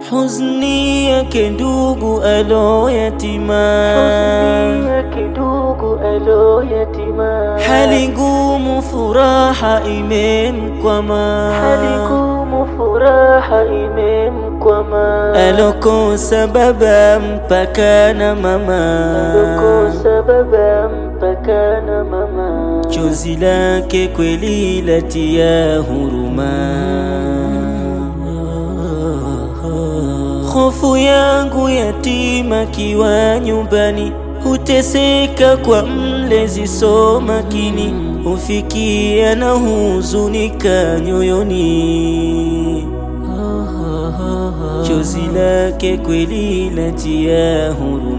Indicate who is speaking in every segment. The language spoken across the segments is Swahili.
Speaker 1: huzuni yake ndugu alo yatima, hali ngumu furaha imemkwama, alokosa baba mpaka na mama, chozi lake kweli latia huruma. Hofu yangu yatima kiwa nyumbani, huteseka kwa mlezi so makini, hufikia na huzunika nyoyoni, chozi lake kweli latia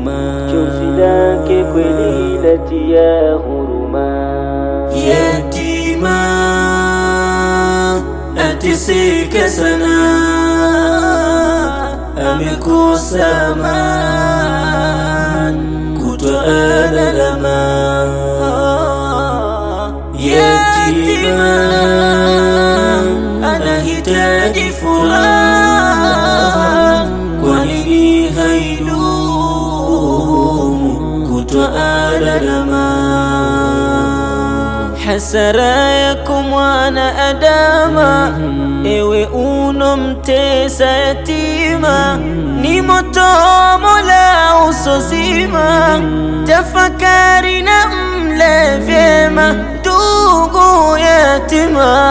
Speaker 1: huruma. Yatima ateseka sana, amekosa amani, kutwa analalama. Yatima anahitaji furaha, kwa nini haidumu, kutwa analalama. Hasara yako mwana Adama, ewe unomtesa yatima, ni moto Mola usozima. Tafakari na mle vyema ndugu yatima.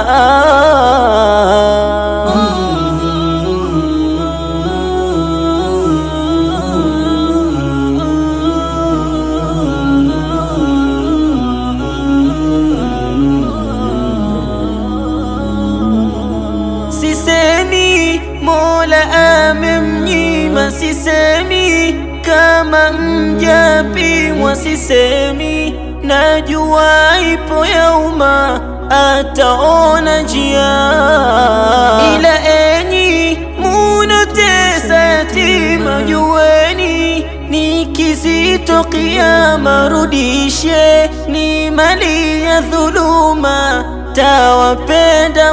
Speaker 1: Sisemi Mola amemnyima, sisemi kama mjapimwa, sisemi najua ipo yauma ataona njia. Ila enyi munotesa yatima, jueni ni kizito kiyama, rudishe ni mali ya dhuluma. Tawapenda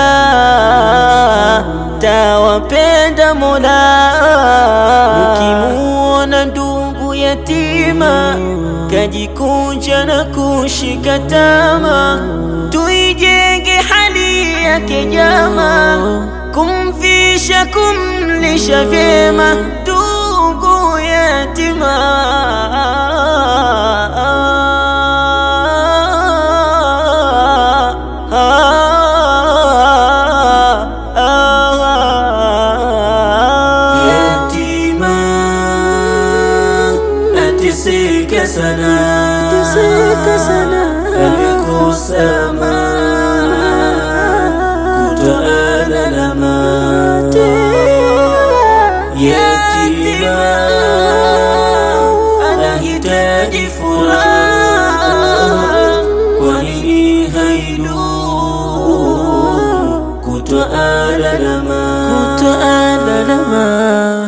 Speaker 1: Mola, ukimuona ndugu yatima kajikunja na kushika tama, tuijenge hali yake jama, kumfisha kumlisha vyema ndugu yatima. Ateseka sana, amekosa amani, kutwa analalama. Yatima anahitaji furaha, kwa nini haidumu, kutwa analalama.